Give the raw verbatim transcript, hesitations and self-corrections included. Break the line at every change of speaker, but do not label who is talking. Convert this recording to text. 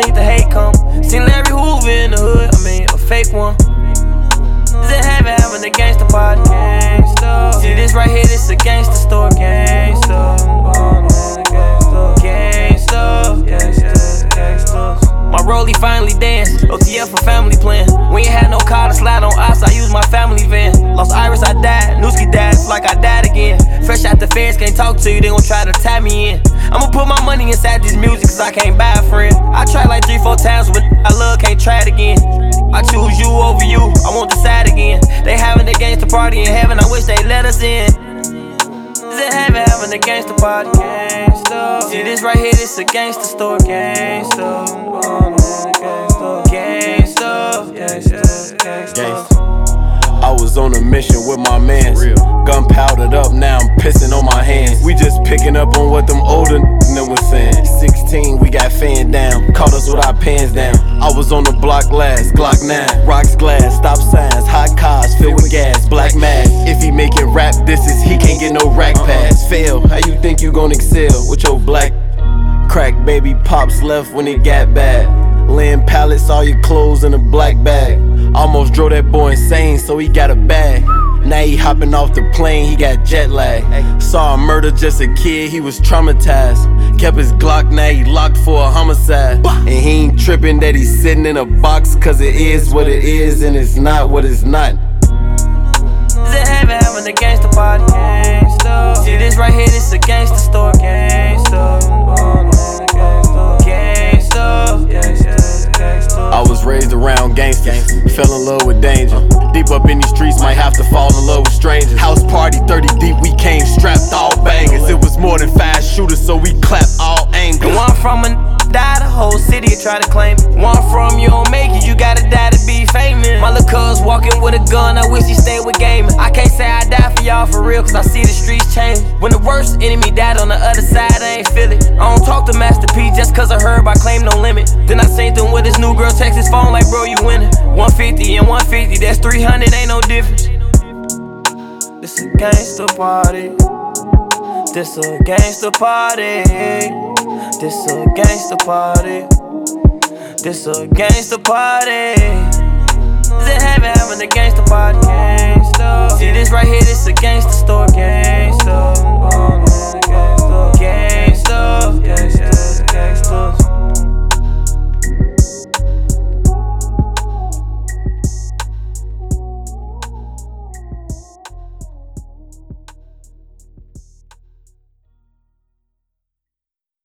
seen the hate come. Seen Larry Hoover in the hood, I mean, a fake one. Is it heaven having a gangsta party? Gangsta. See this right here, this a gangsta store. Gangsta. Gangsta. Gangsta. Gangsta. My rollie finally danced. O T F for family plan. We ain't had no car to slide on ice, I used my family van. Lost Iris, I died. Newski died, it's like I died again. Fresh out the fence, can't talk to you, they gon' try to tie me in. I'ma put my money inside this music, cause I can't buy a friend. I tried like three, four times, but I love, can't try it again. I choose you over you, I won't decide again. They having a gangsta party in heaven, I wish they let us in. Is it heaven having a gangsta party? Gangsta. See this right here, this a gangsta store. Gangsta. Gangsta. Gangsta. Gangsta.
I was on a mission with my mans. Gun powdered up, now I'm pissing on my hands. We just picking up on what them older n****s was saying. sixteen, we got fanned down, caught us with our pants down. I was on the block last, Glock nine, rocks glass, stop signs, hot cars filled with gas, black mask. If he making rap, this is he can't get no rack pass. Fail, how you think you gon' excel with your black crack baby pops left when it got bad? Laying pallets, all your clothes in a black bag. Almost drove that boy insane, so he got a bag. Now he hopping off the plane, he got jet lag. Saw a murder, just a kid, he was traumatized. Kept his Glock, now he locked for a homicide. And he ain't tripping that he's sitting in a box, cause it is what it is and it's not what it's not.
Is it heaven having a gangsta party? Gangsta. See this right here, this a gangsta store. Gangsta. Gangsta. Gangsta.
I was raised around gangsters, fell in love with danger. Deep up in these streets, might have to fall in love with strangers. House party thirty deep, we came strapped all bangers. It was more than five shooters, so we clapped all angles.
And one from a die, the whole city try to claim it. One from you don't make it, you gotta die to be famous. My little cuz walking with a gun, I wish he stayed with gaming. I can't say I die for y'all for real, cause I see the streets change. When the worst enemy died on the other side, I ain't feel it. I don't talk to Master P just cause I heard I claim no limit. Then I seen them with his new girl text his phone like, bro, you winning. one fifty and one fifty, that's three hundred, ain't no difference. This a gangsta party. This a gangsta party. This a gangsta party. This a gangsta party. Is it heaven having a gangsta party? Gangsta. See this right here, this a gangsta store. Gangsta.